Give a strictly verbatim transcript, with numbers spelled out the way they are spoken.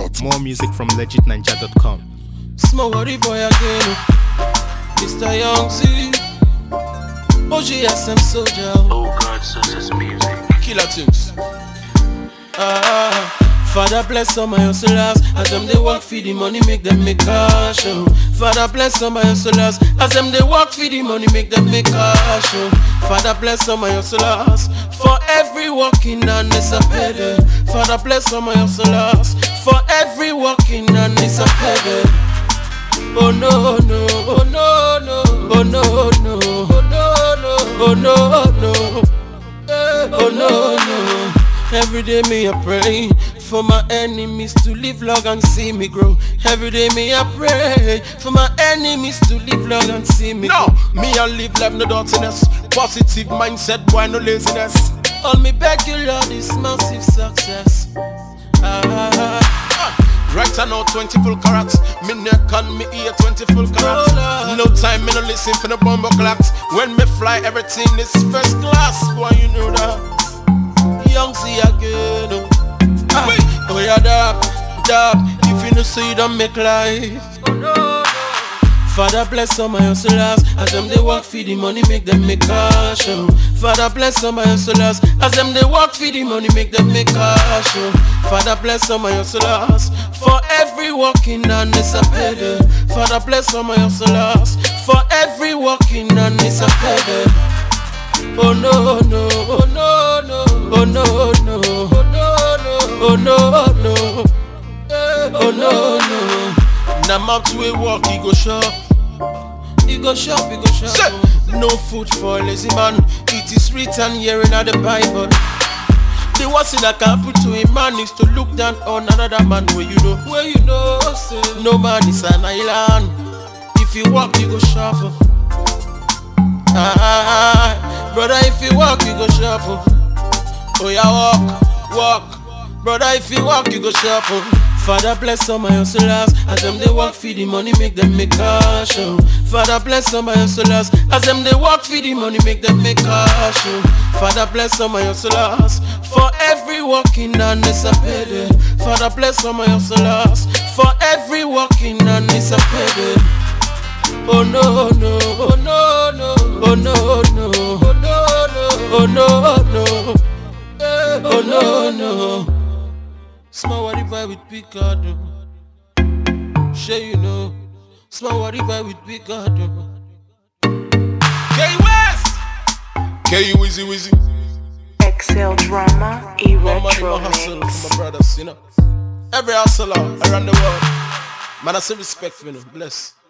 More music from legit ninja dot com. Small worry boy again, Mister Young Z, O G S M Soldier. Oh God, such music. Killer tunes. Ah, Father bless all my hustlers, as them they work for the money, make them make cash. Oh. Father bless all my hustlers, as them they work for the money, make them make cash. Oh. Father bless all my hustlers, for every working and it's a payday. Father bless all my hustlers, for every working and it's a payday. Oh no no, oh no no, oh no no, oh no no, oh no no, eh, oh no no. Every day me I pray for my enemies to live long and see me grow. Every day me I pray for my enemies to live long and see me No, grow. me I live life no dirtiness. Positive mindset, boy no laziness. All me beg you Lord is massive success. Ah, Right I know twenty full carats. Me neck and me ear twenty full carats. Oh, Lord. No time me no listen for the bumble clocks. When me fly everything is first class. Boy you know that. Young Z again. Oh, ah, oh yeah, dab, dab. If you no see, you don't make life. Oh no, no. Father bless all my hustlers, as them they work for the money, make them make cash. Oh. Father bless all my hustlers, as them they work for the money, make them make cash. Oh. Father bless all my hustlers, for every working and it's a payday. Father bless all my hustlers, for every working and it's a payday. Oh no no, oh no no, oh no no, oh no no, oh no no, eh, oh no no. Now map to a walk, he go shop. He go shop, he go shop. Say, no food for a lazy man. It is written here in the Bible. The worst thing that can happen to a man is to look down on another man where you know. Where you know, say No man is an island. If you walk, you go shop. ah, brother, if you walk, you go shop. Oh yeah, walk, walk, brother, if you walk, you go shop. Father bless all my hustlers, as them they work for the money, make them make cash. Oh. Father bless all my hustlers, as them they work for the money, make them make cash. Oh. Father bless all my hustlers, for every working and it's a payday. Father bless all my hustlers, for every working and it's a payday. Oh no no, oh no no, oh no no, oh no no, oh no no, eh, oh no no. Small worry boy with big God, sure you know. Small worry boy with big God. K West, K Wizzy Wizzy. Excel Drama, More money, more hustle Electronics. for my brothers, you know. Every hustler around the world. Man, I say respect for you, know. Bless.